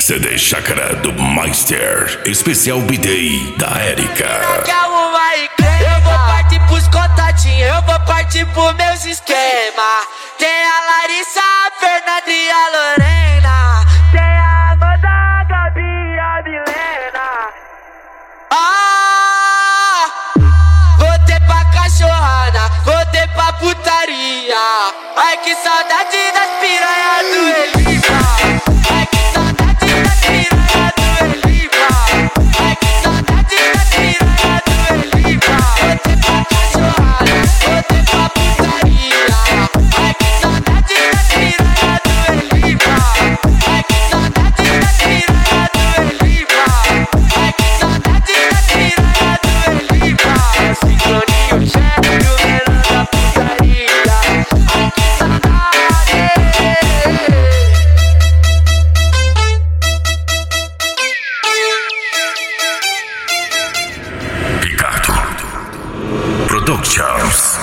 CD Chácara do Meister, especial B-Day da Érica. Eu vou partir pros contatinhos, eu vou partir pros meus esquemas. Tem a Larissa, a Fernanda e a Lorena. Tem a Amanda, a Gabi e a Milena. Vou ter pra cachorrada, vou ter pra putaria. Ai que saudade das piranhas do Elipa. Ai que saudade das piranhas do Elipa. Ai que saudade das piranhas do Elipa. Vou ter pra cachorrada, vou ter pra putaria. Ai que saudade das piranhas do Elipa. Ai que saudade das piranhas do Elipa. Ai que saudade das piranhas do Elipa. É sincronia, o chefe e o menor da putaria. Ai que saudade. Productions.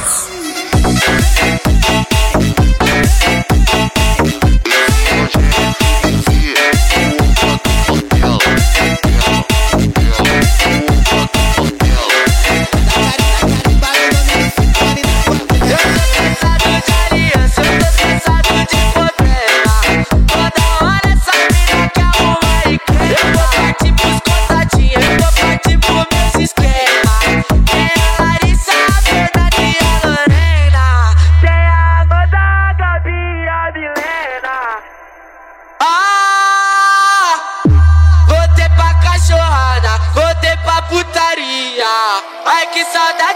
Vou ter pra cachorrada, vou ter pra putaria. Ai que saudade.